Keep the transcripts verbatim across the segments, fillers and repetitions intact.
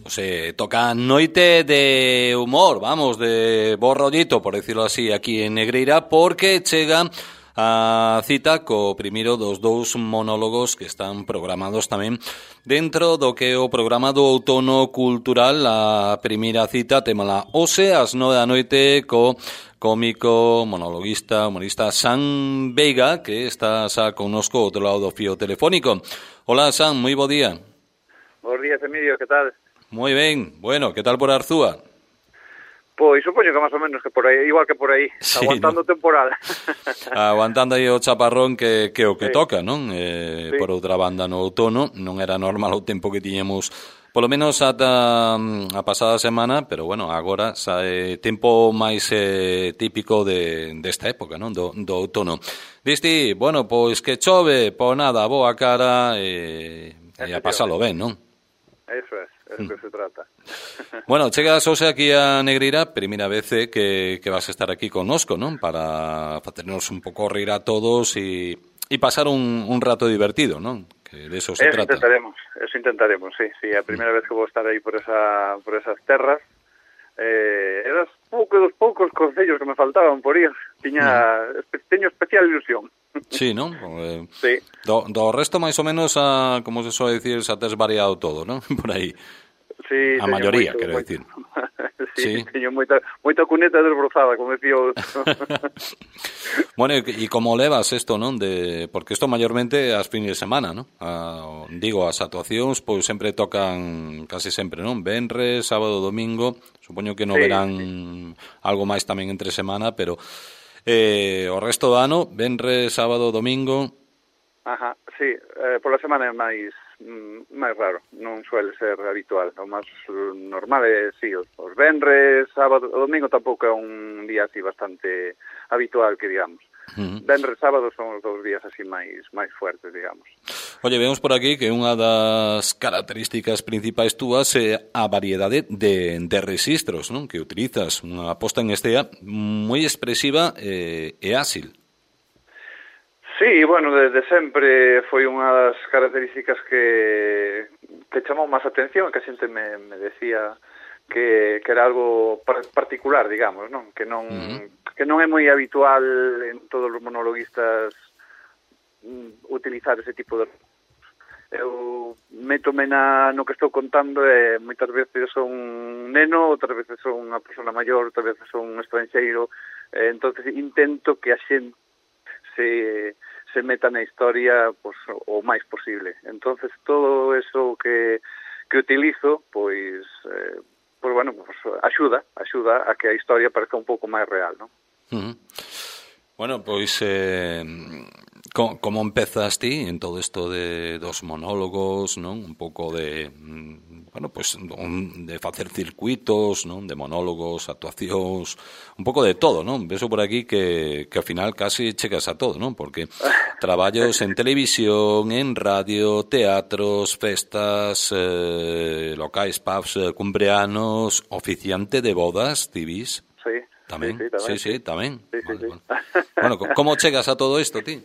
O sea, toca noite de humor, vamos, de bo rollito, por decirlo así, aquí en Negreira, porque chega a cita co primeiro dos dous monólogos que están programados tamén dentro do que é o programa do outono cultural. A primeira cita témala hoxe ás nove da noite co cómico, monologuista, humorista San Veiga, que está xa connosco ao outro lado do fío telefónico. Hola, San, moi bo día. Bos días, Emilio, que tal? Moi ben, bueno, que tal por Arzúa? Pois supoño que máis ou menos que por aí, igual que por aí, sí, aguantando ¿no? temporada. Aguantando aí o chaparrón que, que o que sí. toca, non? Eh, sí. Por outra banda, no outono non era normal o tempo que tiñemos, polo menos ata a pasada semana, pero bueno, agora xa é tempo máis eh, típico de desta época, non? Do, do outono. Disti, bueno, pois que chove, pois nada, boa cara e, e a pasalo ben, non? Eso es, es mm. que se trata. Bueno, chegas hoxe aquí a Negreira, primeira vez eh, que, que vas a estar aquí connosco, non? Para facernos un pouco rir a todos e, e pasar un, un rato divertido, non? Que de eso se eso trata. intentaremos, eso intentaremos, sí, sí, a primeira mm. vez que vou estar aí por esa por esas terras. Eh, eras pouco dos poucos concellos que me faltaban por ir. Tiña, mm. espe, teño especial ilusión. Sí, non? Eh, sí. Do, do resto, máis ou menos, a, como se soe dicir, xa tes variado todo, non? Por aí. Sí, a maioría, moito, quero moito. dicir. sí, sí, teño moita, moita cuneta desbrozada, como decía o... Bueno, e, e como levas isto, non? De, porque isto maiormente as fines de semana, non? A, digo, as actuacións, pois sempre tocan, casi sempre, non? Venres, sábado, domingo, supoño que non sí, verán sí. algo máis tamén entre semana, pero eh, o resto do ano, venres, sábado, domingo... Ajá, sí, eh, pola semana é máis mm, máis raro, non suele ser habitual. O máis normal é, sí, os, os venres, sábado, o domingo tampouco é un día así bastante habitual, que digamos. Uh-huh. Venres, sábado son os dous días así máis máis fuertes, digamos. Oye, vemos por aquí que unha das características principais túas é a variedade de, de registros, non? Que utilizas, unha posta en escena moi expresiva e, e áxil. Sí, bueno, desde sempre foi unha das características que, que chamou máis atención, que a xente me, me decía que, que era algo particular, digamos, non? Que non, uh-huh. que non é moi habitual en todos os monologuistas utilizar ese tipo de... Eu métome na, no que estou contando e moitas veces son un neno, outras veces son unha persona maior, outras veces son un estranxeiro, eh, entonces intento que a xente se, se meta na historia pues, o máis posible. Entonces todo eso que, que utilizo, pois, eh, pues, bueno, pues, axuda, axuda a que a historia parezca un pouco máis real, non? Uh-huh. Bueno, pois eh, como, como empezas ti en todo isto de dos monólogos, non? Un pouco de bueno, pois un, de facer circuitos, non? De monólogos, actuacións, un pouco de todo, non? Veso por aquí que, que ao final casi chegas a todo, non? Porque traballos en televisión, en radio, teatros, festas, eh, locais, pubs, eh, cumpleanos, oficiante de bodas, tibis. Sí. Tamén, sí, sí, tamén. Sí, sí, tamén. Sí, vale, sí, bueno. bueno, como chegas a todo isto, ti?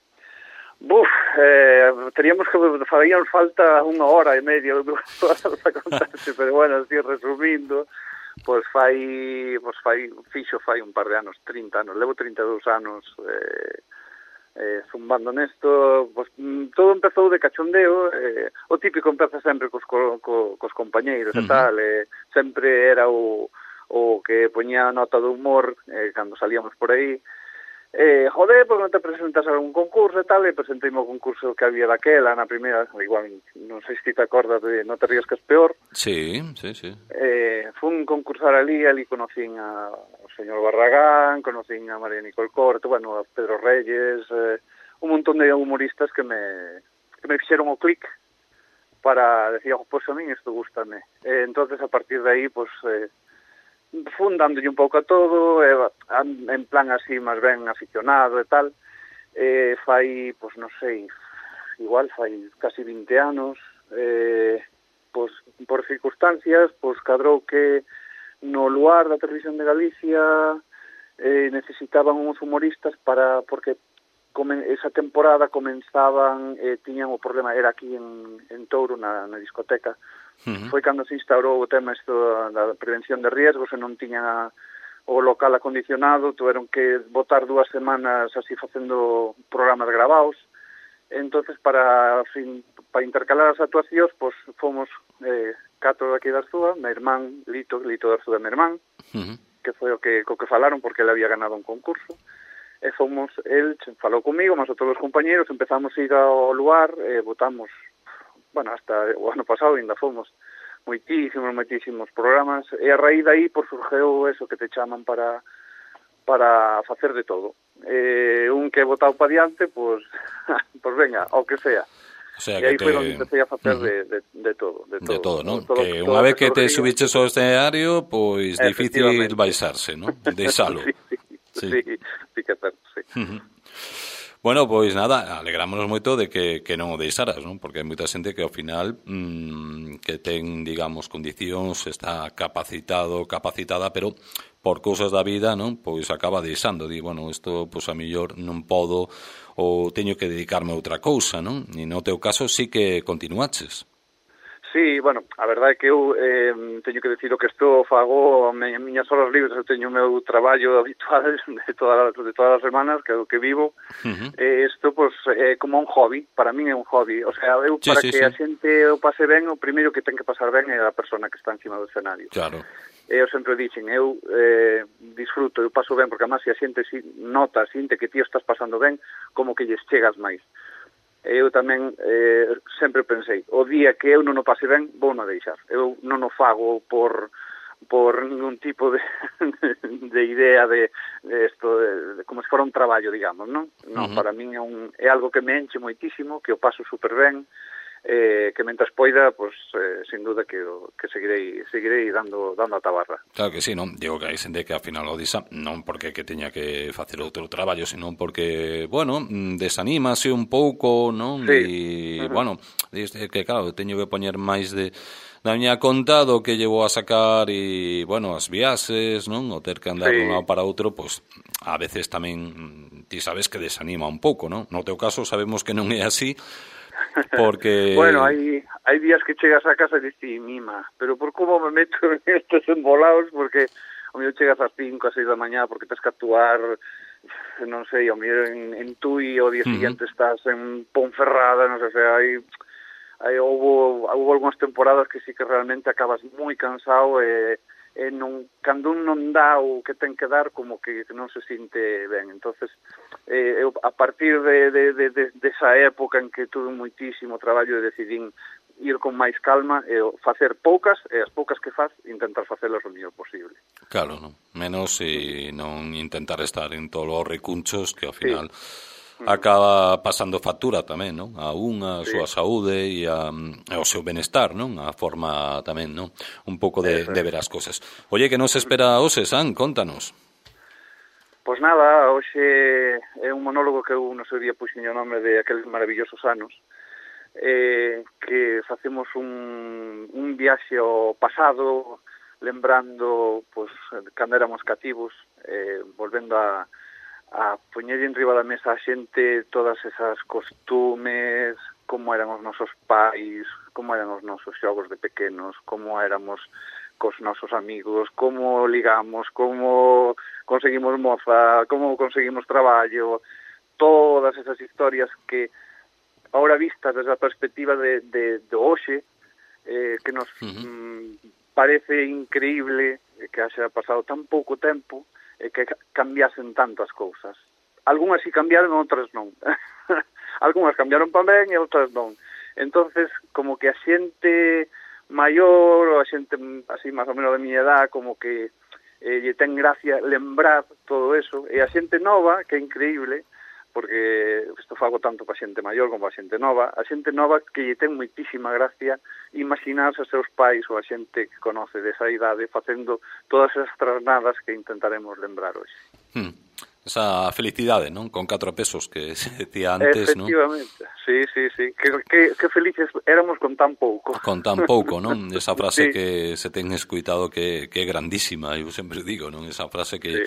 Buf, eh, teríamos que faríamos falta unha hora e media para contarse, pero bueno, así resumindo, pois fai, pois fai, fixo fai un par de anos, trinta anos, levo trinta e dous anos eh, eh, zumbando nesto, pois todo empezou de cachondeo, eh, o típico empeza sempre cos, co, co, cos compañeiros uh-huh. e tal, eh, sempre era o o que poñía nota de humor eh, cando salíamos por aí. Eh, joder, porque non te presentas a algún concurso e tal, e presenteime o concurso que había daquela na primeira, igual non sei se te acordas de Non te rías que es peor. Sí, sí, sí. Eh, fun concursar ali, ali conocín a, o señor Barragán, conocín a María Nicole Corte, bueno, a Pedro Reyes, eh, un montón de humoristas que me que me fixeron o clic para decir, oh, pois pues a min isto gustame. Eh, entonces a partir de aí, pois pues, eh, fun dándolle un pouco a todo, eh, en plan así máis ben aficionado e tal, eh, fai, pois non sei, igual fai casi vinte anos, eh, pois por circunstancias, pois cadrou que no lugar da Televisión de Galicia eh, necesitaban uns humoristas para, porque come, esa temporada comenzaban, eh, tiñan o problema, era aquí en, en Touro, na, na discoteca, Uh-huh. Foi cando se instaurou o tema isto da prevención de riesgos, e non tiña o local acondicionado, tuveron que botar dúas semanas así facendo programas gravados. Entonces, para fin, para intercalar as actuacións, pues, fomos eh, catro daqui da Arzúa, meu irmán Lito, Lito da Arzúa, meu irmán, uh-huh. que foi o que, co que falaron, porque ele había ganado un concurso, e fomos, el falou comigo, mas outros os compañeros, empezamos a ir ao lugar, e votamos, bueno, hasta o ano pasado ainda fomos, moitísimos, moitísimos programas, e a raíz daí, por surgeu eso que te chaman para para facer de todo. Eh, un que votado para diante, pois, pues, pues venga, o que sea. O sea, e aí que foi te... onde empecé a facer uh-huh. de, de, de todo. De todo, de todo, ¿no? Todo, que todo, unha vez que todo te río, subiches ao escenario, pois pues, difícil baixarse, ¿no? Deixalo. sí, sí, sí, sí, sí que é certo, sí. Uh-huh. Bueno, pois nada, alegrámonos moito de que, que non o deixaras, non? Porque hai moita xente que ao final mmm, que ten, digamos, condicións, está capacitado, capacitada, pero por cousas da vida, non? Pois acaba deixando, di, bueno, isto, pois a mellor non podo ou teño que dedicarme a outra cousa, non? E no teu caso sí que continuaches. Sí, bueno, a verdade é que eu eh, teño que decir o que estou fago en miñas horas libres, eu teño o meu traballo habitual de todas, de todas as semanas, que é o que vivo. Uh-huh. Eh, isto, pois, é como un hobby, para min é un hobby. O sea, eu sí, para sí, que sí. a xente o pase ben, o primeiro que ten que pasar ben é a persona que está encima do escenario. Claro. Eu sempre dixen, eu eh, disfruto, eu paso ben, porque además se a xente si, nota, sinte que ti estás pasando ben, como que lles chegas máis. Eu tamén eh, sempre pensei, o día que eu non o pase ben, vou non deixar. Eu non o fago por por ningún tipo de, de idea de, de esto, de, de, como se fora un traballo, digamos, non? Non, uh-huh. Para min é, un, é algo que me enche moitísimo, que o paso super ben, eh, que mentras poida, pues, eh, sin duda que, que seguirei, seguirei dando, dando a tabarra. Claro que sí, non? Digo que hai xente que ao final o disa, non porque que teña que facer outro traballo, sino porque, bueno, desanímase un pouco, non? Sí. E, uh-huh. bueno, dice que, claro, teño que poñer máis de da miña conta do que llevo a sacar e, bueno, as viaxes, non? O ter que andar sí. de un lado para outro, pois, pues, a veces tamén ti sabes que desanima un pouco, non? No teu caso sabemos que non é así, porque... Bueno, hai, hai días que chegas a casa e dices, mima, pero por como me meto en estes embolados, porque o mellor chegas ás cinco, a seis da mañá, porque tens que actuar, non sei, o mellor en, en Tui, o día uh-huh. siguiente estás en Ponferrada, non sei, o sea, hai, hai houve, houve algunhas temporadas que sí que realmente acabas moi cansado e, e non, cando un non dá o que ten que dar, como que non se sinte ben. Entonces, eh, eu, a partir de, de, de, de, de esa época en que tuve moitísimo traballo e decidín ir con máis calma e facer poucas, e as poucas que faz, intentar facelas o mellor posible. Claro, non? Menos e non intentar estar en todos os recunchos que ao final... Sí. Acaba pasando factura tamén, non? A unha, a sí. súa saúde e a, ao seu benestar, non? A forma tamén, non? Un pouco de, de ver as cosas. Oye, que nos espera hoxe, San? Contanos. Pois nada, hoxe é un monólogo que eu no seu día puxen o nome de aqueles maravillosos anos, eh, que facemos un, un viaxe ao pasado, lembrando, pois, cando éramos cativos, eh, volvendo a a poñer en riba da mesa a xente todas esas costumes, como eran os nosos pais, como eran os nosos xogos de pequenos, como éramos cos nosos amigos, como ligamos, como conseguimos moza, como conseguimos traballo, todas esas historias que ahora vistas desde a perspectiva de, de, de hoxe, eh, que nos uh-huh. mm, parece increíble que haxa pasado tan pouco tempo e que cambiasen tanto as cousas. Algúnas si cambiaron, outras non. Algúnas cambiaron para ben e outras non. Entonces, como que a xente maior ou a xente así máis ou menos de miña edad, como que eh, lle ten gracia lembrar todo eso, e a xente nova, que é increíble, porque isto fago tanto para xente maior como para xente nova, a xente nova que lle ten moitísima gracia imaginarse os seus pais ou a xente que conoce desa idade facendo todas esas trasnadas que intentaremos lembrar hoxe. Hmm. Esa felicidade, non? Con catro pesos que se decía antes, non? Efectivamente, ¿no? sí, sí, sí. Que, que, que felices éramos con tan pouco. Con tan pouco, non? Esa frase sí. que se ten escuitado que, que é grandísima, eu sempre digo, non? Esa frase que... Sí.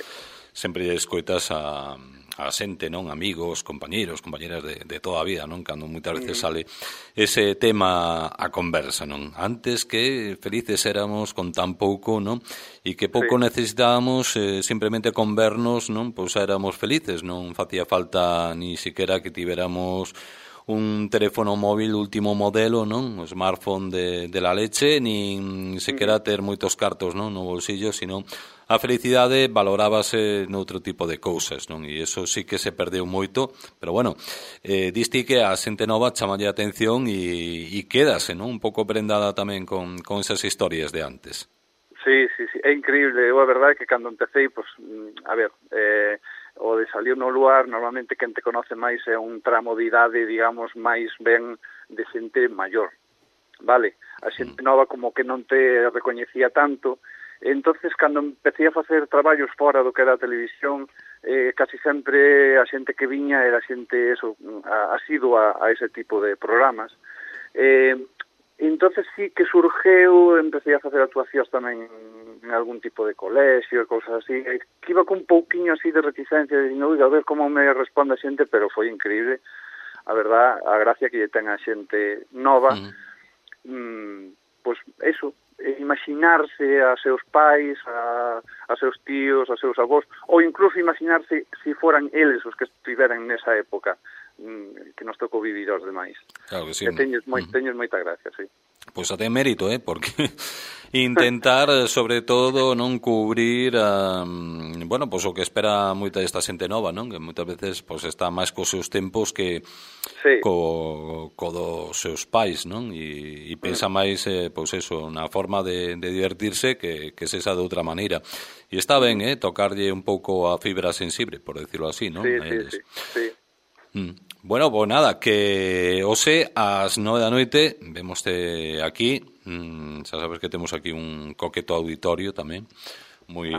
sempre lle escoitas a, a xente, non? Amigos, compañeiros, compañeras de, de toda a vida, non? Cando moitas veces sale ese tema a conversa, non? Antes que felices éramos con tan pouco, non? E que pouco sí. necesitábamos eh, simplemente con vernos, non? Pois éramos felices, non facía falta ni siquiera que tiveramos un teléfono móvil último modelo, non? O smartphone de, de la leche, nin sequera ter moitos cartos, non? No bolsillo, sino a felicidade valorábase noutro tipo de cousas, non? E iso sí que se perdeu moito, pero bueno, eh, diste que a xente nova chamalle a atención e, e quédase, non? Un pouco prendada tamén con, con esas historias de antes. Sí, sí, sí, é increíble. Eu a verdade que cando empecé, pues, a ver, eh, o de salir no lugar, normalmente quen te conoce máis é un tramo de idade, digamos, máis ben de xente maior, vale? A xente nova como que non te recoñecía tanto, entonces cando empecé a facer traballos fora do que era a televisión, eh, casi sempre a xente que viña era xente eso, asidua a, a ese tipo de programas. Eh, entonces sí que surgeu, empecé a facer actuacións tamén en algún tipo de colexio e cousas así, que iba con un pouquiño así de reticencia, de oiga, a ver como me responde a xente, pero foi increíble, a verdad, a gracia que lle ten a xente nova, mm. mm, pois eso, imaginarse a seus pais, a, a seus tíos, a seus avós, ou incluso imaginarse se foran eles os que estiveran nesa época que nos tocou vivir aos demais. Claro que sí. Que teñes, moi, teñes moita gracia, sí. Pois até mérito, eh, porque intentar, sobre todo, non cubrir a, bueno, pois o que espera moita desta xente nova, non? Que moitas veces pois está máis cos seus tempos que sí. co, co dos seus pais, non? E, e pensa mm. máis, eh, pois eso, na forma de, de divertirse que, que se esa de outra maneira. E está ben, eh, tocarlle un pouco a fibra sensible, por decirlo así, non? Sí, sí, sí, sí. Mm. Bueno, pois nada, que hoxe ás nove da noite vemoste aquí, mm, xa sabes que temos aquí un coqueto auditorio tamén, moi...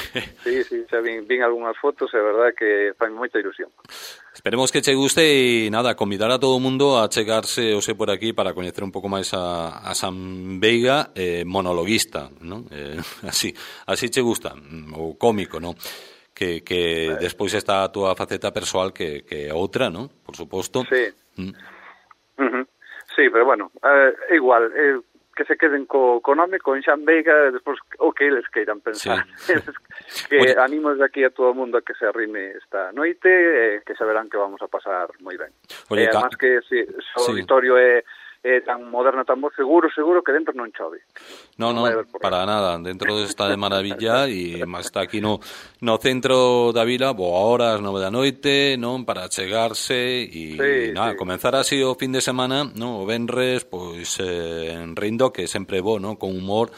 Sí, sí, xa vin, vin algunhas fotos, é verdade que fai moita ilusión. Esperemos que che guste e nada, convidar a todo o mundo a chegarse hoxe por aquí para coñecer un pouco máis a, a San Veiga, eh, monologuista, non? Eh, así, así che gusta, o cómico, non? que, que eh. despois está a túa faceta persoal que, que é outra, non? Por suposto. Sí. Mm. Uh-huh. Sí, pero bueno, é eh, igual, eh, que se queden co, co nome, con Xan Veiga, despois o que eles queiran pensar. Sí. que Oye. Animo de aquí a todo o mundo a que se arrime esta noite, eh, que saberán que vamos a pasar moi ben. Oye, eh, además que si, o sí. auditorio é é tan moderno, tan bo, seguro, seguro que dentro non chove. No, no, no para nada, dentro está de maravilla e máis está aquí no, no centro da vila, boa hora, as nove da noite, non, para chegarse e sí, nada, sí. comenzar así o fin de semana, non, o venres, pois eh, en rindo, que sempre é bo, non, con humor,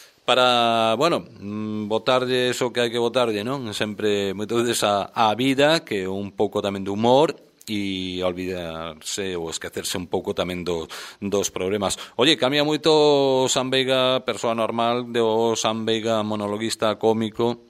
para, bueno, botarlle eso que hai que botarlle, non, sempre moitas veces a, a vida, que é un pouco tamén de humor, e olvidarse ou esquecerse un pouco tamén do, dos problemas. Oye, cambia moito San Veiga persoa normal do San Veiga monologuista cómico?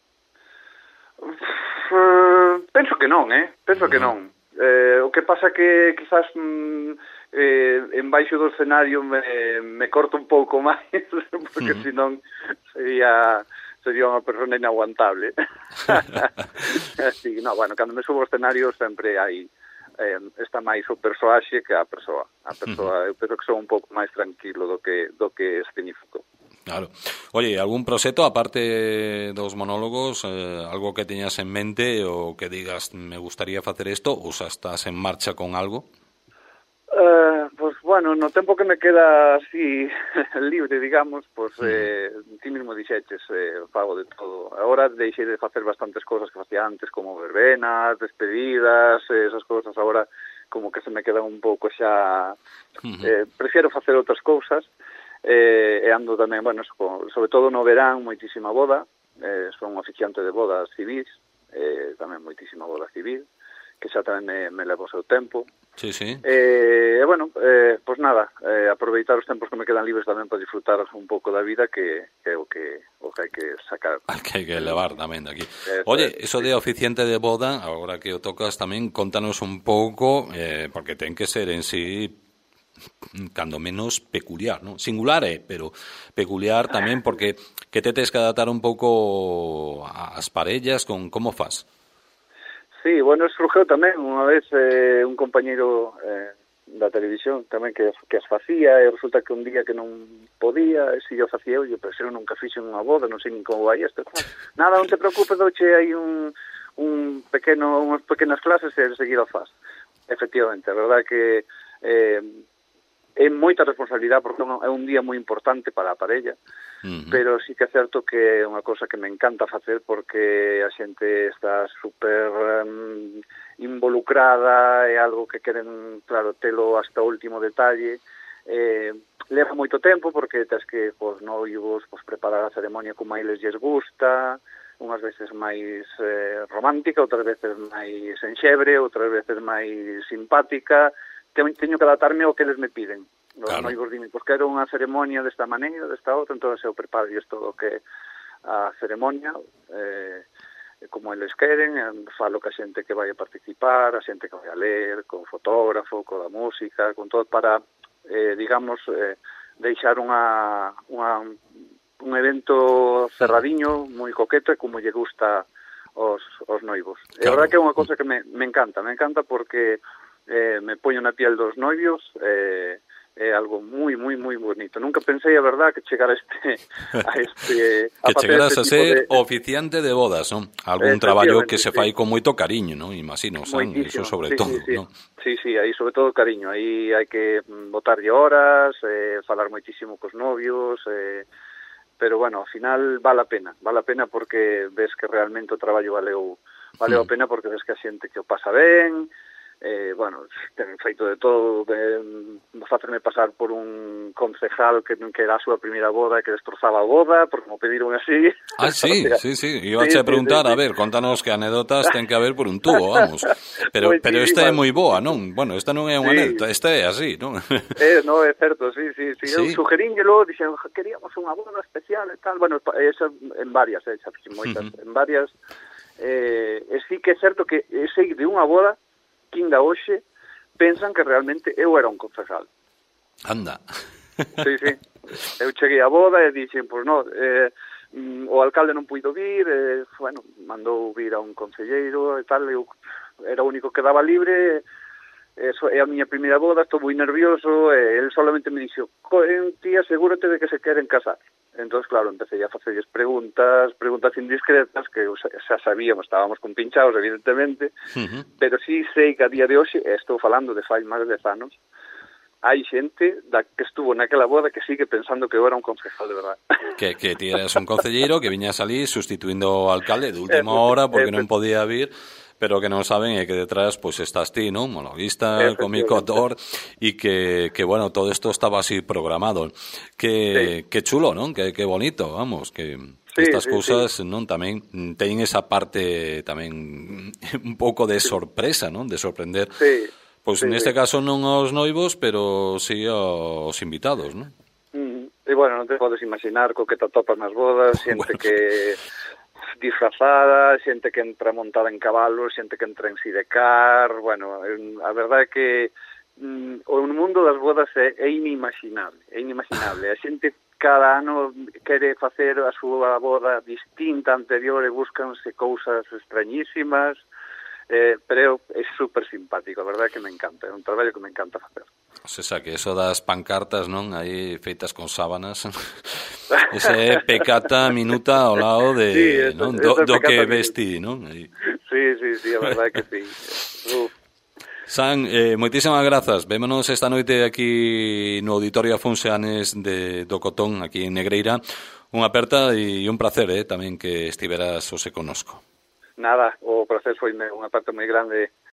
Uh, penso que non, eh? Penso uh-huh. que non. Eh, o que pasa que quizás mm, eh, en baixo do escenario me, me corto un pouco máis porque uh-huh. senón sería... sería unha persona inaguantable. Así, no, bueno, cando me subo ao escenario sempre hai eh, está máis o persoaxe que a persoa. A persoa, eu penso que son un pouco máis tranquilo do que do que escenifico. Claro. Oye, algún proxecto aparte dos monólogos, eh, algo que teñas en mente ou que digas me gustaría facer isto ou xa estás en marcha con algo? Uh, pues bueno, no tempo que me queda así libre, digamos, pues eh, ti mismo dixeches, eh, fago de todo. Agora deixei de facer bastantes cousas que facía antes, como verbenas, despedidas, eh, esas cousas, agora como que se me quedan un pouco xa... Eh, prefiero facer outras cousas, eh, e ando tamén, bueno, sobre todo no verán, moitísima boda, eh, son oficiante de bodas civis, eh, tamén moitísima boda civil, que xa tamén me, me levo o seu tempo. Sí, sí. E, eh, bueno, eh, pois pues nada, eh, aproveitar os tempos que me quedan libres tamén para disfrutar un pouco da vida, que, que é o que, o que hai que sacar. Al que hai que levar tamén de aquí. Eso, Oye, eso de oficiante de boda, agora que o tocas tamén, contanos un pouco, eh, porque ten que ser en sí cando menos peculiar, ¿no? Singular, eh, pero peculiar tamén porque que te tes que adaptar un pouco ás parellas, con como fas? Sí, bueno, surgiu tamén unha vez eh, un compañeiro eh, da televisión tamén que, que as facía, e resulta que un día que non podía, e se yo facía, eu, pero se eu nunca fixen unha boda, non sei nin como vai isto. Nada, non te preocupes, douche hai un, un pequeno, unhas pequenas clases e seguido faz. Efectivamente, a verdade que eh, é moita responsabilidade porque é un día moi importante para a parella, uh-huh. pero sí que é certo que é unha cosa que me encanta facer porque a xente está super um, involucrada, é algo que queren, claro, telo hasta o último detalle. Eh, leva moito tempo porque tens que, os noivos, pues, preparar a ceremonia como a eles lles gusta, unhas veces máis eh, romántica, outras veces máis enxebre, outras veces máis simpática. Teño que adaptarme ao que eles me piden. Os claro. noivos dime, pois quero unha ceremonia desta maneira, desta outra, entón eu preparo todo o que a ceremonia, eh, como eles queren, falo ca xente que vai a participar, a xente que vai a ler, con fotógrafo, con a música, con todo para, eh, digamos, eh, deixar unha, unha un evento cerradiño, moi coqueto, e como lle gusta os, os noivos. Claro. E a verdade que é unha cosa que me, me encanta, me encanta porque eh, me poño na piel dos noivos, eh, é algo moi, moi, moi bonito. Nunca pensei, a verdade, que chegar a este... A este a que chegaras este a ser de... oficiante de bodas, non? Algún traballo que se fai sí. con moito cariño, non? Imagino, San, iso sobre sí, todo, sí, sí. non? Sí, sí, aí sobre todo cariño. Aí hai que botarlle horas, eh, falar moitísimo cos novios, eh, pero, bueno, ao final vale a pena, vale a pena porque ves que realmente o traballo valeu, valeu mm. a pena porque ves que a xente que o pasa ben, eh, bueno, ten feito de todo, de, de facerme pasar por un concejal que, que era a súa primeira boda, que destrozaba a boda, porque me pediron así. Ah, sí, o sea, sí, sí, iba sí, a preguntar, sí, sí, a ver, contanos que anécdotas ten que haber por un tubo, vamos. Pero pues pero esta é moi boa, non? Bueno, esta non é unha sí. anécdota, esta é así, non? Eh, no, é certo, sí, sí, sí. sí. Eu sugerínllelo, dixen, queríamos unha boda especial e tal, bueno, eso en varias, eh, xa fixen moitas, uh-huh. en varias, eh, e sí que é certo que sei de unha boda que ainda hoxe pensan que realmente eu era un concejal. Anda. Sí, sí. Eu cheguei á boda e dixen, pois non, eh, o alcalde non puido vir, eh, bueno, mandou vir a un concelleiro e tal, eu era o único que daba libre, eso é a miña primeira boda, estou moi nervioso, e ele solamente me dixo, ti asegúrate de que se queren casar. Entón, claro, empecé a facerles preguntas, preguntas indiscretas, que xa sabíamos, estábamos compinchados, evidentemente, uh-huh. pero sí sei que a día de hoxe, estou falando de fai máis de dez anos, hai xente da que estuvo naquela boda que sigue pensando que eu era un concejal de verdade. Que, que ti eras un concelleiro que viñas ali sustituindo ao alcalde de última hora porque non podía vir, pero que non saben é que detrás pues estás ti, non? Monologuista, cómico, actor, e que, que, bueno, todo isto estaba así programado. Que, sí. que chulo, non? Que, que bonito, vamos, que sí, estas sí, cousas, sí. non? Tamén teñen esa parte tamén un pouco de sorpresa, non? De sorprender. Sí. Pois pues, sí, neste sí. caso non aos noivos, pero sí aos invitados, non? Mm, e, bueno, non te podes imaginar co que te atopas nas bodas, xente bueno. que disfrazada, xente que entra montada en cabalo, xente que entra en sidecar, bueno, a verdade é que mm, o mundo das bodas é, é inimaginable, é inimaginable. A xente cada ano quere facer a súa boda distinta anterior e búscanse cousas extrañísimas, eh, pero é super simpático, a verdade é que me encanta, é un traballo que me encanta facer. O sea, que eso das pancartas, non? Aí feitas con sábanas. Ese pecata minuta ao lado de, sí, eso, non? Do, do que vestí, non? Aí. Sí, sí, sí, a verdade que sí. Uf. San, eh, moitísimas grazas. Vémonos esta noite aquí no Auditorio Afonso Anes de do Cotón, aquí en Negreira. Unha aperta e un placer, eh, tamén que estiveras hoxe conosco. Nada, o placer foi unha parte moi grande